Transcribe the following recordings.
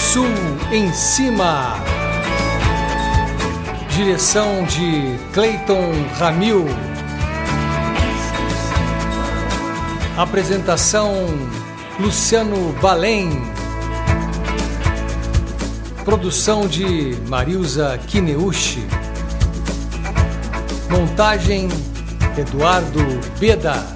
Sul em Cima. Direção de Cleiton Ramil. Apresentação Luciano Balém. Produção de Marilza Kineuchi. Montagem Eduardo Beda.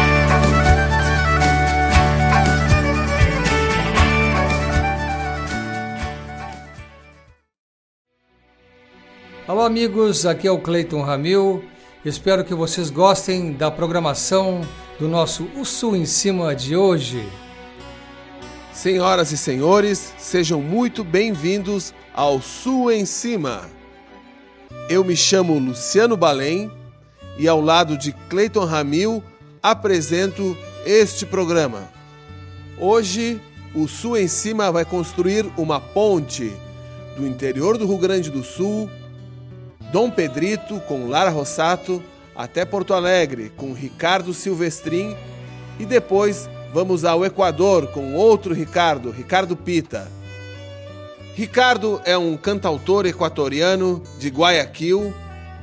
Alô amigos, aqui é o Cleiton Ramil. Espero que vocês gostem da programação do nosso O Sul em Cima de hoje. Senhoras e senhores, sejam muito bem-vindos ao Sul em Cima. Eu me chamo Luciano Balém e ao lado de Cleiton Ramil apresento este programa. Hoje, o Sul em Cima vai construir uma ponte do interior do Rio Grande do Sul, Dom Pedrito com Lara Rossato, até Porto Alegre com Ricardo Silvestrin e depois vamos ao Equador com outro Ricardo Pita. Ricardo é um cantautor equatoriano de Guayaquil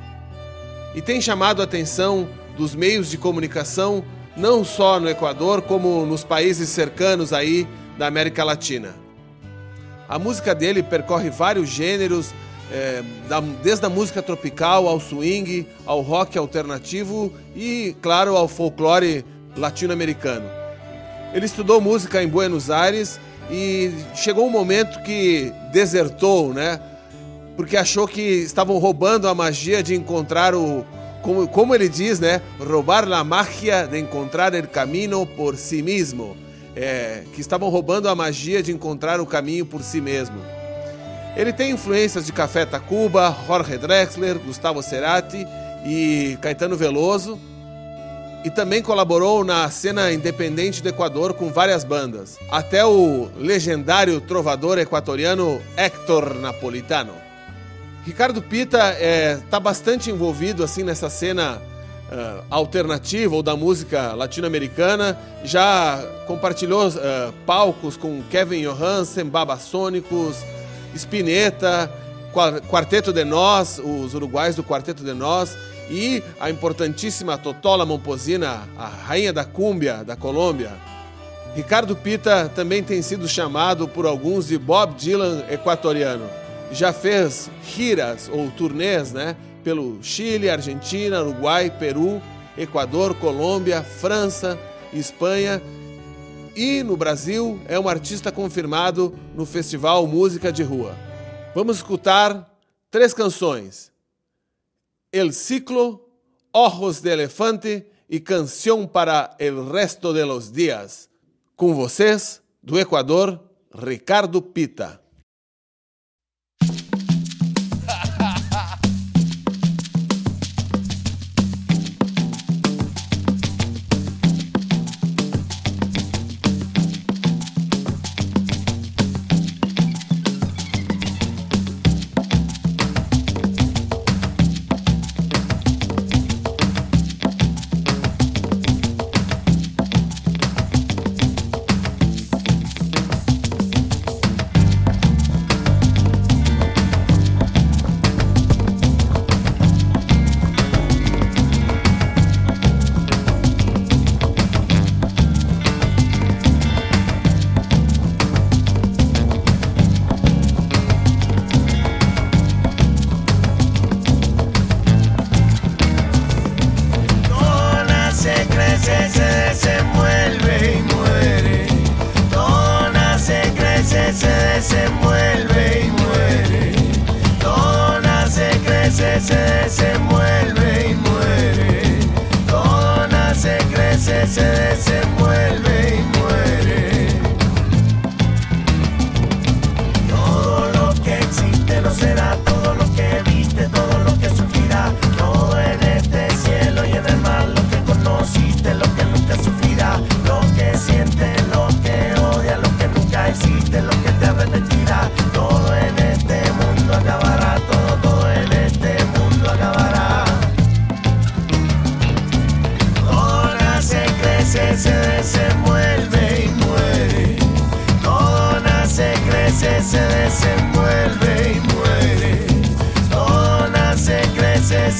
e tem chamado a atenção dos meios de comunicação não só no Equador como nos países cercanos aí da América Latina. A música dele percorre vários gêneros, desde a música tropical ao swing, ao rock alternativo e, claro, ao folclore latino-americano. Ele estudou música em Buenos Aires e chegou um momento que desertou, né? Porque achou que estavam roubando a magia de encontrar como ele diz, né? Roubar la magia de encontrar el camino por si mismo. Que estavam roubando a magia de encontrar o caminho por si mesmo. Ele tem influências de Café Tacuba, Jorge Drexler, Gustavo Cerati e Caetano Veloso. E também colaborou na cena independente do Equador com várias bandas. Até o legendário trovador equatoriano Héctor Napolitano. Ricardo Pita está bastante envolvido assim, nessa cena alternativa ou da música latino-americana. Já compartilhou palcos com Kevin Johansen, Babasônicos, Spinetta, Quarteto de Nós, os uruguais do Quarteto de Nós e a importantíssima Totola Momposina, a rainha da cúmbia da Colômbia. Ricardo Pita também tem sido chamado por alguns de Bob Dylan equatoriano. Já fez giras ou turnês, né, pelo Chile, Argentina, Uruguai, Peru, Equador, Colômbia, França, Espanha. E no Brasil é um artista confirmado no Festival Música de Rua. Vamos escutar 3 canções: El Ciclo, Ojos de Elefante e Canción para el Resto de los Días. Com vocês, do Equador, Ricardo Pita.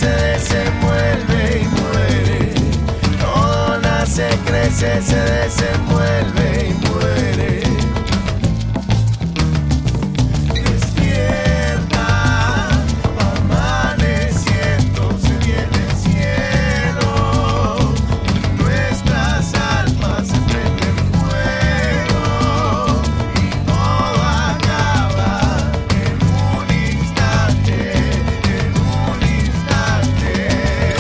desenvuelve y muere. Todo nace, crece, se desenvuelve y muere. Despierta, amaneciendo, se viene el cielo. Nuestras almas se prenden fuego y todo acaba en un instante, en un instante.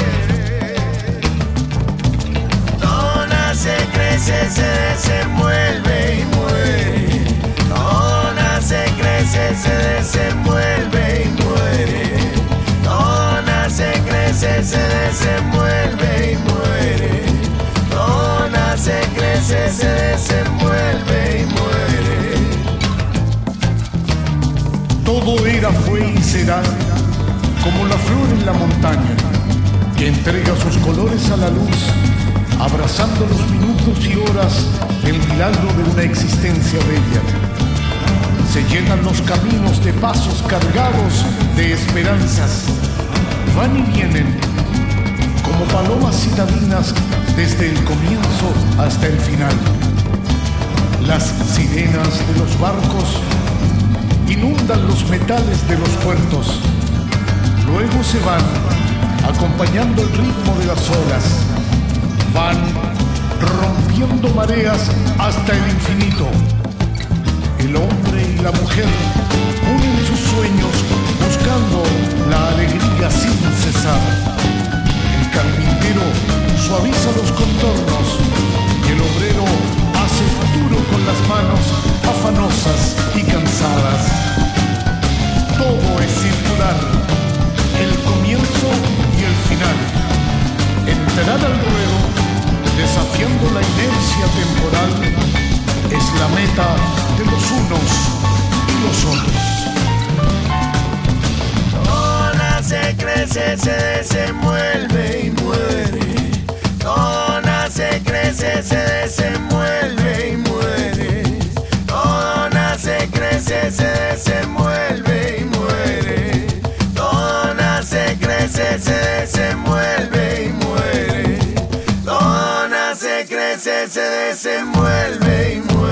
Todo nace, crece, se desenvuelve y muere. Todo nace, crece, se desenvuelve y muere. Todo nace, crece, se desenvuelve y muere. Todo nace, crece, se desenvuelve y muere. Todo era, fue y será como la flor en la montaña, que entrega sus colores a la luz, abrazando los minutos y horas del milagro de una existencia bella. Se llenan los caminos de pasos cargados de esperanzas, van y vienen como palomas citadinas desde el comienzo hasta el final. Las sirenas de los barcos inundan los metales de los puertos. Luego se van, acompañando el ritmo de las olas. Van rompiendo mareas hasta el infinito. El hombre y la mujer unen sus sueños buscando la alegría sin cesar. El carpintero suaviza los contornos y el obrero hace futuro con las manos afanosas y cansadas. Todo es circular, el comienzo y el final. Entrar al ruedo, desafiando la inercia temporal, es la meta de los unos y los otros. Todo nace, crece, se desenvuelve y muere. Todo nace, crece, se desenvuelve y muere. Todo nace, crece, se desenvuelve y muere. Todo nace, crece, se desenvuelve y muere. Todo nace, crece, se desenvuelve y muere.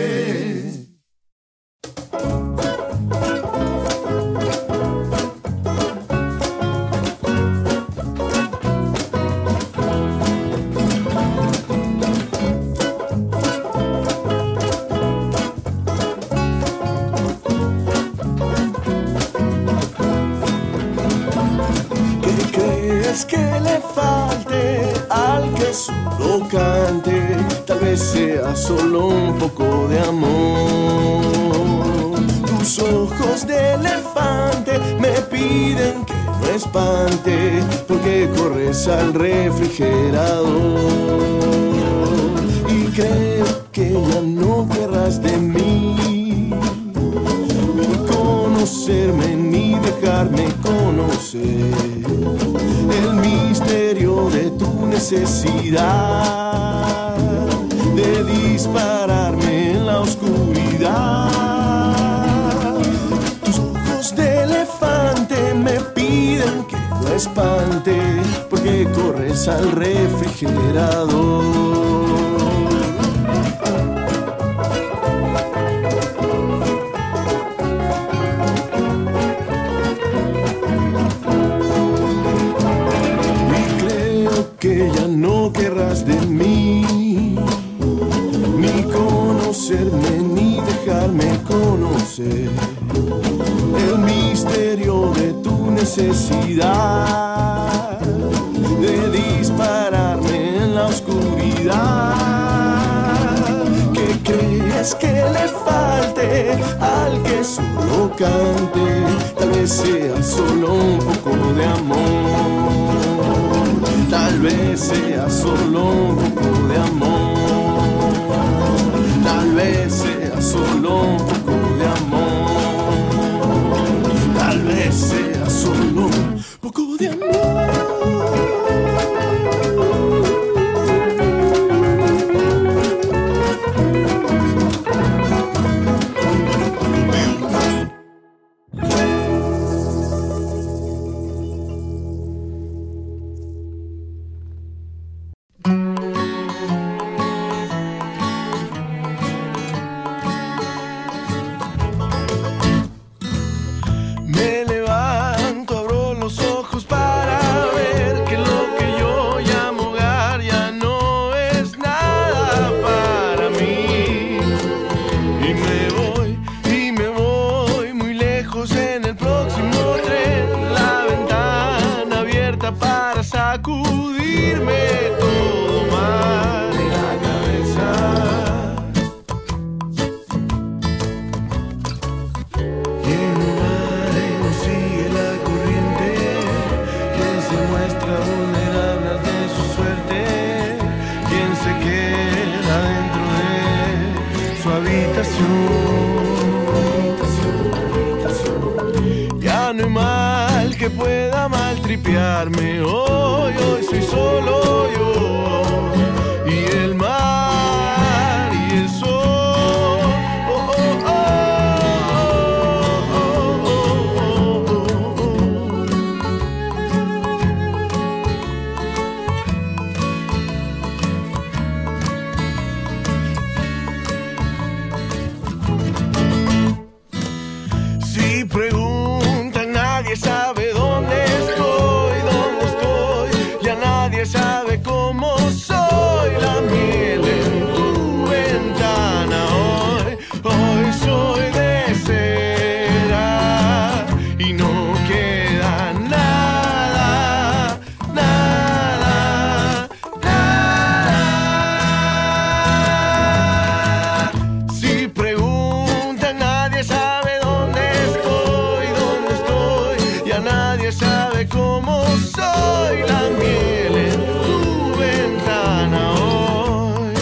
Que le falte al que solo cante, tal vez sea solo un poco de amor. Tus ojos de elefante me piden que no espante, porque corres al refrigerador. Y creo que ya no querrás de mí conocerme ni dejarme conocer el misterio de tu necesidad de dispararme en la oscuridad. Tus ojos de elefante me piden que no espante, porque corres al refrigerador. Que ya no querrás de mí, ni conocerme, ni dejarme conocer el misterio de tu necesidad de dispararme en la oscuridad. ¿Qué crees que le falte al que solo cante? Tal vez sea solo un poco de amor. Tal vez sea solo un poco de amor. Tal vez sea solo un poco de amor. Tal vez sea solo un poco de amor. sacudirme todo mal de la cabeza. Quien va y no sigue la corriente, quien se muestra vulnerable ante su suerte, quien se queda dentro de su habitación. Ya no hay mal que pueda maltripearme. Hoy soy solo yo y el mar y el sol. Si preguntan, nadie sabe dónde estoy, ya nadie sabe cómo soy. La miel en tu ventana hoy soy de cera y no queda nada, nada, nada. Si preguntan, nadie sabe dónde estoy, ya nadie sabe cómo soy. La miel en tu ventana hoy.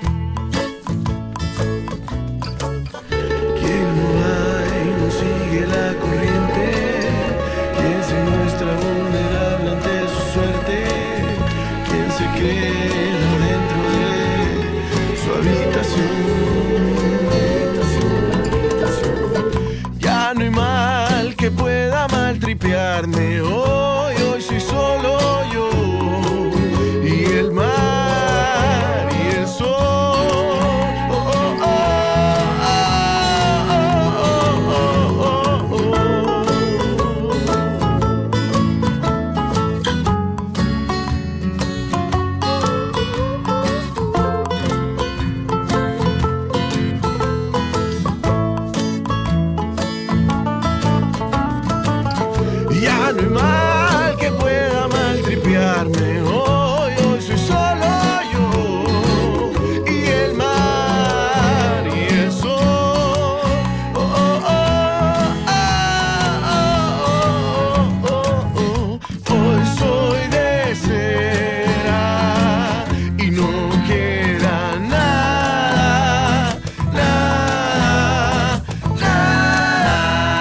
Quien no va y no sigue la corriente, quien se muestra vulnerable ante su suerte, quien se queda dentro de su habitación. Ya no hay mal que pueda maltripearme. Hoy soy solo yo y el mar y el sol. Ya no hay mal que pueda maltripearme. Hoy soy solo yo y el mar y el sol. Hoy soy de cera y no queda nada, nada, nada.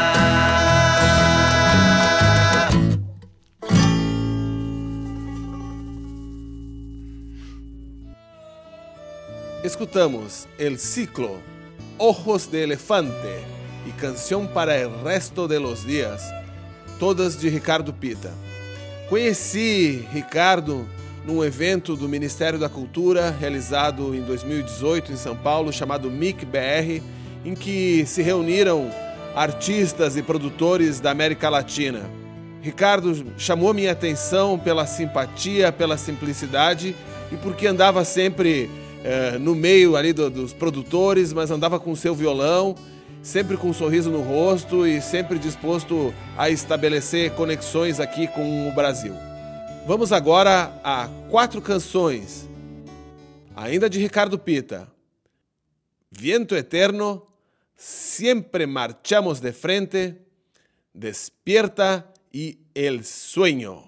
Escutamos El Ciclo, Ojos de Elefante e Canção para el Resto de los Dias, todas de Ricardo Pita. Conheci Ricardo num evento do Ministério da Cultura realizado em 2018 em São Paulo, chamado MIC BR, em que se reuniram artistas e produtores da América Latina. Ricardo chamou minha atenção pela simpatia, pela simplicidade e porque andava sempre no meio ali dos produtores, mas andava com seu violão, sempre com um sorriso no rosto e sempre disposto a estabelecer conexões aqui com o Brasil. Vamos agora a 4 canções, ainda de Ricardo Pita. Viento Eterno, Siempre Marchamos de Frente, Despierta y El Sueño.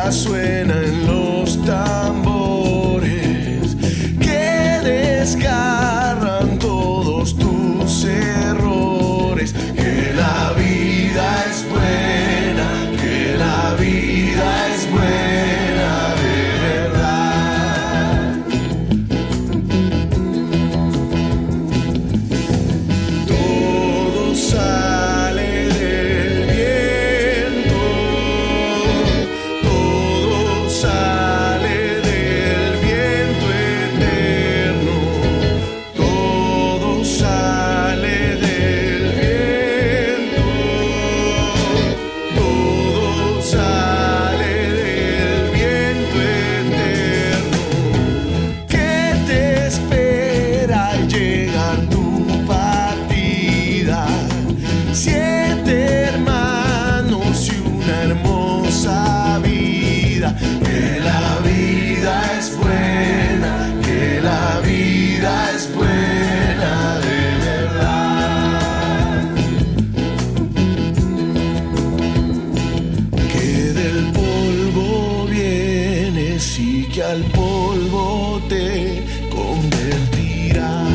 vida suena en los tambores que desgarran todos tus errores. Que la vida es buena, que la vida es buena de verdad. Todo sale del viento, todo sale del viento eterno, todo sale del viento, todo sale del viento eterno. ¿Qué te espera al llegar tu partida? 7 hermanos y una hermosa vida. Que la vida es buena, que la vida es buena de verdad. Que del polvo vienes y que al polvo te convertirás.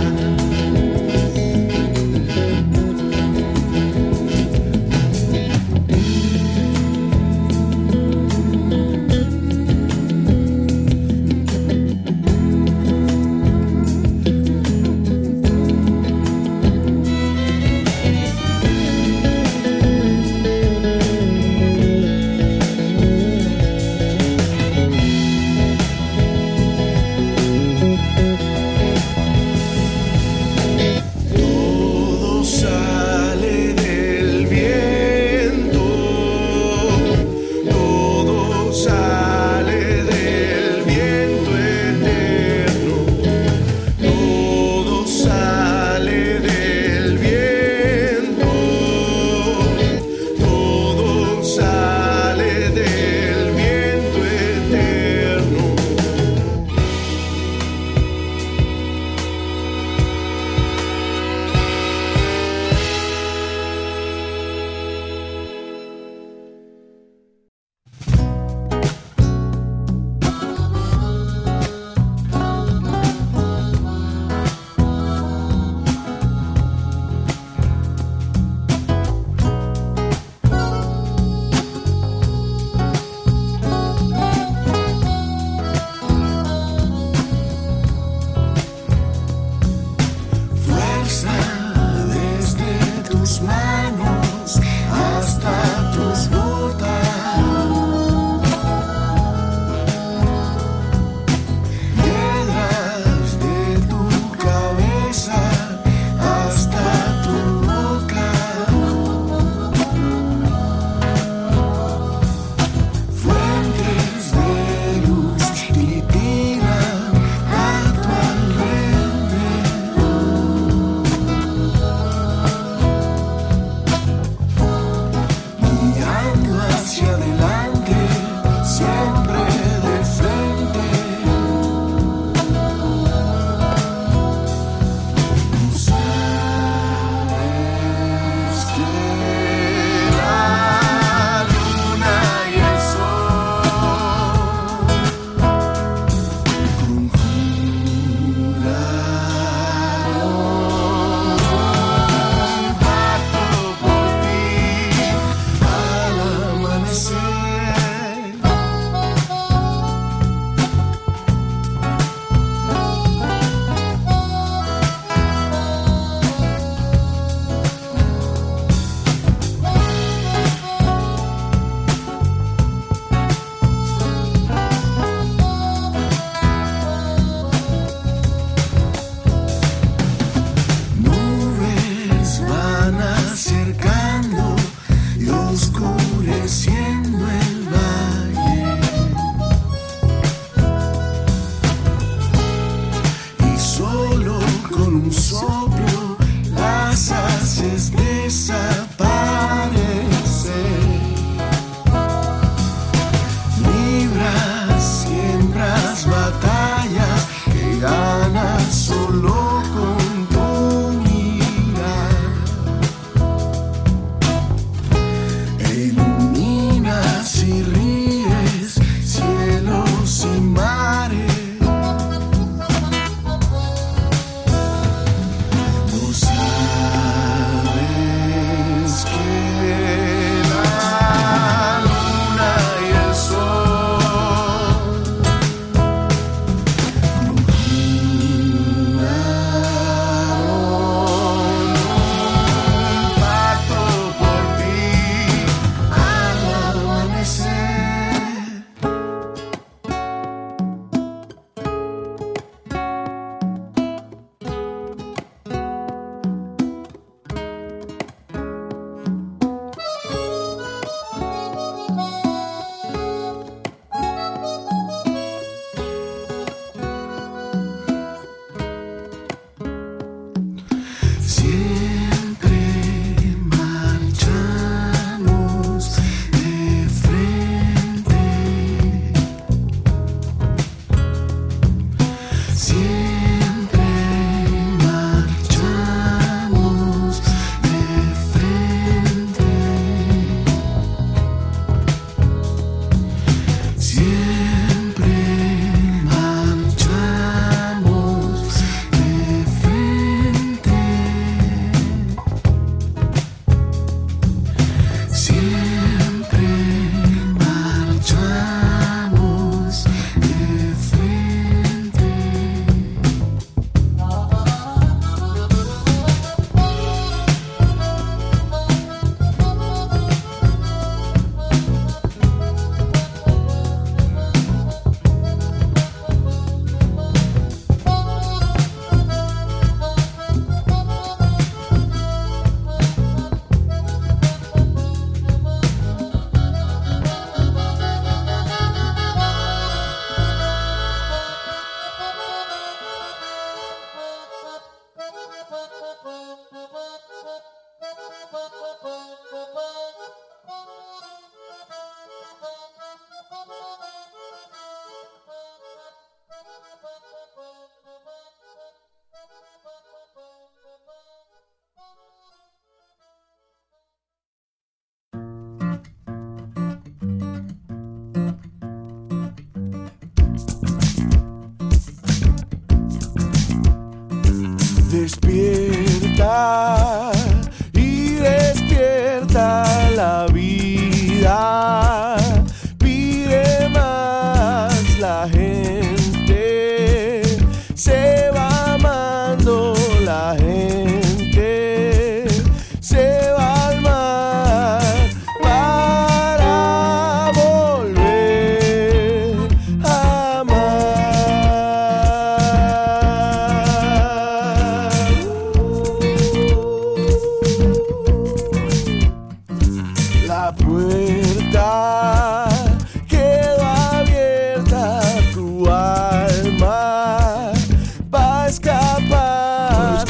La puerta quedó abierta, tu alma va a escapar.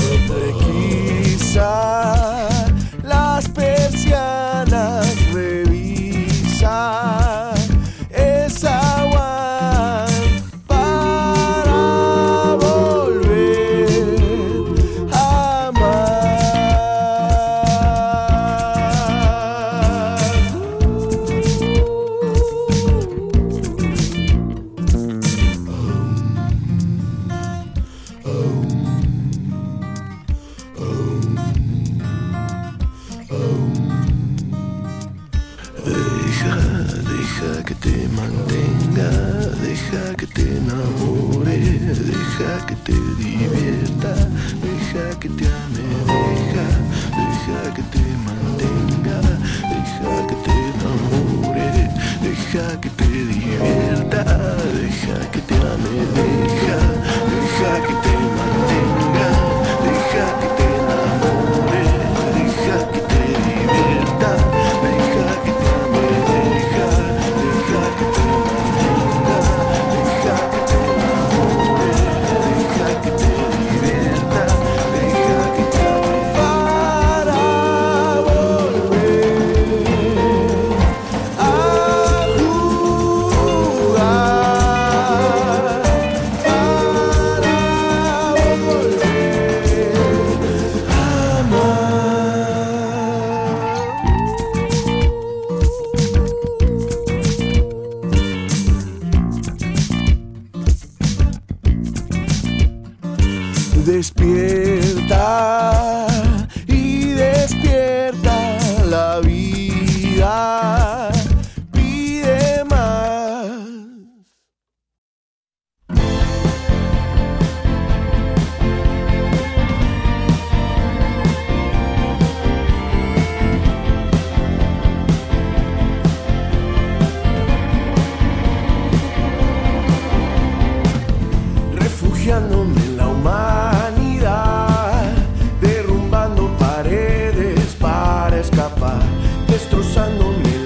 Requisa las persianas, revisa esa guan para volver a amar. Deja que te mantenga, deja que te enamore, deja que te divierta, deja que te ame, deja que te mantenga, deja que te enamore, deja que te divierta, deja que te ame, deja que te mantenga, deja que te enamore, deja que te divierta, deja que te ame, deja que te mantenga, deja que te enamore, deja que te divierta, deja que te ame para volver a jugar, para volver a amar. Despierta y despierta, la vida pide más. Refugiándome en la humanidad, derrumbando paredes para escapar, destrozándome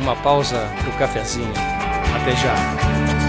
uma pausa para o cafezinho. Até já!